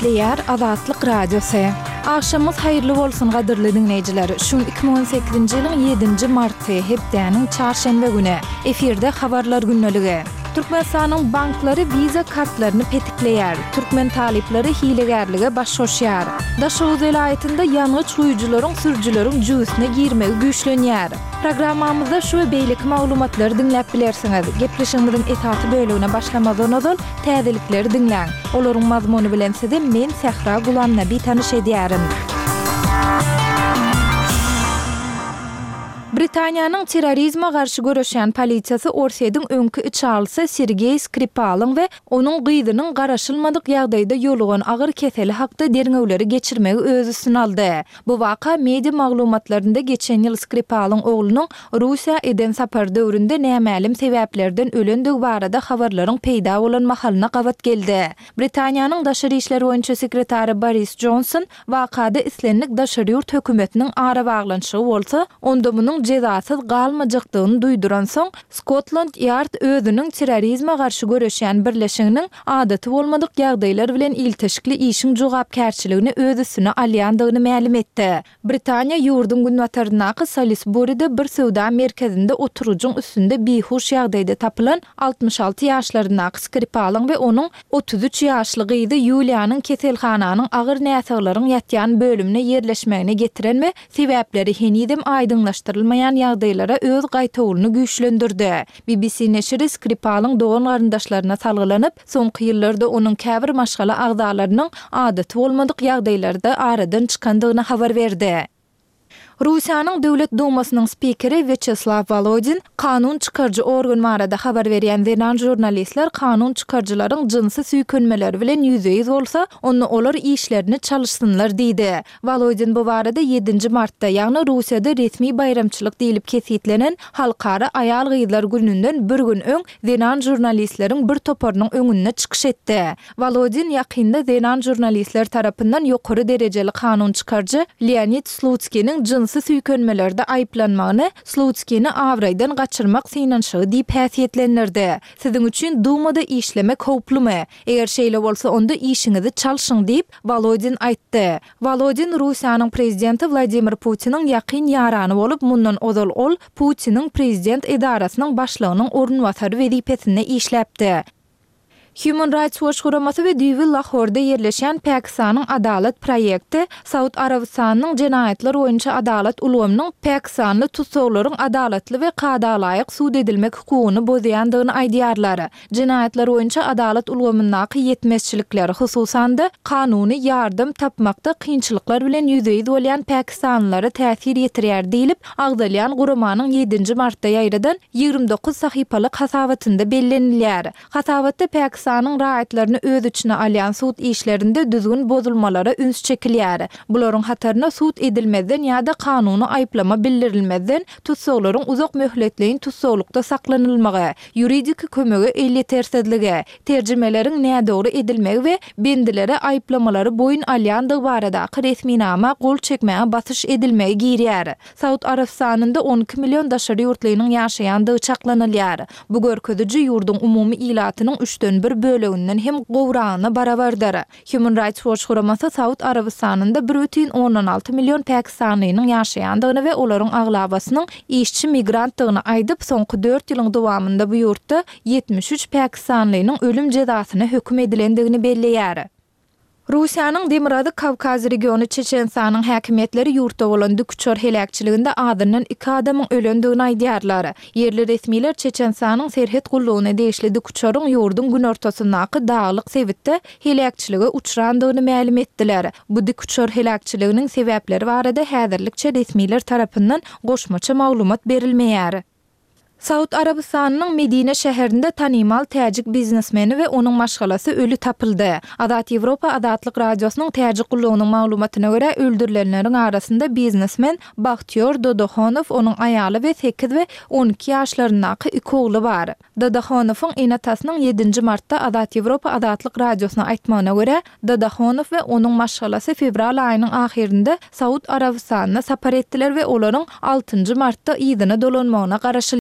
Täbrikleýär Azatlyk Radiosu. Akşamyz haýyrly bolsun gadyrly dinleýijiler. Şu 2018-nji ýylyň 7-nji marty hepdeniň çarşembe güni efirde habarlar günneligi. Türkmenistanyň banklary viza kartlaryny petikleýär. Türkmen talipleri hilegärlige baş şoşýar. Daşow welaýetinde ýanyç huýjularyň sürjüleriň jüýsine girmegi güýçlenýär. Programmamyzda şu we beýlik maglumatlary dinläp bilersiňiz. Gepleşigimiziň etaty bölügine başlamazdan öňe täzelikleri dinläň. Olaryň mazmuny bilen size men Sehra Gulamnaby tanyş edýärim. Britaniýanyň terrorizma garşy görüşen polisiýasy Orsedyň öňkü içalysy Sergey Skripal'yň we onuň gyýdynyň garaşylmadyk ýagdaýda ýolugan agyr keseli hakda derňewleri geçirmegi öz üstüne aldy. Bu waka media maglumatlarynda geçen ýyl Skripal'yň oglunyň Russiýa eden sapar döwründe nämälim sebäplerden ölendigi barada habarlaryň peýda bolan mahalyna gabat geldi. Britaniýanyň daşary işler boýunça sekretary Boris Johnson wakada islenlik daşary ýurt hökümetiniň ara baglanyşy bolsa, onda munyň cezasyz galmajakdygyny duýduran soň Scotland Yard özüniň terrorizma garşy görüşen birleşiginiň adaty bolmadyk ýagdaýlar bilen ilteşikli işiň jogapkärçiligini öz üstüne alýandygyny ma'lum etdi. Britaniýa ýurdun günwatarynaky Salisbury'de bir sowda merkezinde oturujuň üstünde bihuş ýagdaýda tapylan 66 ýaşlarynaky Skripal'yň we onuň 33 ýaşly gyzy Yuliýanyň keselhananyň agyr näseglaryň ýatýan bölümine ýerleşmegine getiren we sebäpleri henidem aýdyňlaşdyrylmaýan ýagdaýlara öz gaýtawyny güýçlendirdi. BBC neşri Skripal'yň dogan garyndaşlaryna salgylanyp, soňky ýyllarda onuň käbir maşgala agdalarynyň adaty bolmadyk ýagdaýlarda aradan çykandygyny habar berdi. Russiýanyň Döwlet Dumasynyň spikeri Vyacheslav Volodin kanun çykarjy organ barada habar berýän Zenan jurnalistler kanun çykarjylaryň jinsy süýkenmeleri bilen ýüzeýiz bolsa, onu olar işlerini çalışsynlar diýdi. Volodin bu barada 7-nji martda, ýagny Russiýada resmi bayramçylyk diýilip kesitlenen halkara aýal gyzlar gününden bir gün öň Zenan jurnalistleriň bir toparynyň öňüne çykyş etdi. Volodin ýakynda Zenan jurnalistler tarapyndan ýokary derejeli kanun çykarjy Leonid Slutskiň jinsy süýkenmelerde aýplanmagyny, Slutskiňi awraýdan gaçyrmak synanşygy diýip häsiýetlendirdi. Siziň üçin Dumada işlemek howplumy? Eger şeýle bolsa onda işiňizi çalşyň diýip Volodin aýtdy. Volodin Russiýanyň prezidenti Vladimir Putiniň ýakyn ýarany bolup, mundan ozal ol Putiniň prezident edarasynyň başlygynyň ornwatary wezipesinde işläpdi. Human Rights Watch guramasy we Düýbi Lahorda ýerleşen Pakistanyň adalet proýekti Saud Arabistanyň jenaýatlar boýunça adalet ulgamynyň Pakistanly tutsaglaryň adaletli we kadalaýyk sud edilmek hukugyny bozýandygyny aýdýarlar. Jenaýatlar boýunça adalet ulgamyndaky ýetmezçilikleri hususan-da kanuny ýardym tapmakda kynçylyklar bilen ýüzeýiz bolýan Pakistanlylara täsir ýetirýär diýilip, agdalýan guramanyň 7-nji martda ýaýradan 29 sahypalyk hasabatynda bellenilýär. Hasabatda Pakistanyň raýatlaryny öz içine alýan sud işlerinde düzgün bozulmalara üns çekilýär. Bularyň hataryna sud edilmezden ýa-da kanuny aýplama bildirilmezden tutsaglaryň uzak möhletliğin tutsaglykda saklanylmagy, ýuridik kömegi elýetersizligi, terjimelerin nädogry edilmegi we bendilere aýplamalary boyun alýandygy barada resminama gol çekmäge basyş edilmegi girýär. Saud Arabistanynda 12 million daşary ýurtlarynyň ýaşaýandygy çaklanylýar. Bu görkeziji ýurdun umumy ilatynyň 3/1 bölüginden hem gowrana barabardyr. Human Rights Watch guramasy Saud Arabistanynda 1,16 million Pakistanlynyň ýaşaýandygyny we olaryň aglabasynyň işçi migrantlygyny aýdyp, soňky 4 ýylyň dowamında bu ýurtda 73 Pakistanlynyň ölüm jezasyna hökm edilendigini belleýär. Russiýanyň Demirady Kavkaz regiony Çeçenistanyň häkimetleri ýurtda bolan dükçör helakçyliginde adından 2 adamyň ölendigini aýdýarlar. Yerli resmiler Çeçenistanyň serhet gullugyna deýişli dükçörüň ýurdun gün ortasyndaky daglyk sebitde helakçylyga uçrandygyny ma'lum etdiler. Bu dükçör helakçylygynyň sebäpleri barada häzirlikçe resmiler tarapyndan goşmaça maglumat berilmeýär. Saud Arabistanyň Medine şäherinde tanymal täjik biznesmeni we onuň maşgalasy ölü tapyldy. Azat Ýewropa Azatlyk Radiosynyň täjik gullugynyň maglumatyna görä öldürilenleriň arasynda biznesmen Bahtiyar Dodohonow, onuň aýaly we 8 we 12 ýaşlaryndaky 2 ogly bar. Dodohonowyň enatasynyň 7-nji martda Azat Ýewropa Azatlyk Radiosyna aýtmagyna görä, Dodohonow we onuň maşgalasy fevral aýynyň ahirinde Saud Arabistanyna sapar etdiler we olaryň 6-njy martda ýygyna dolanmagyna garaşy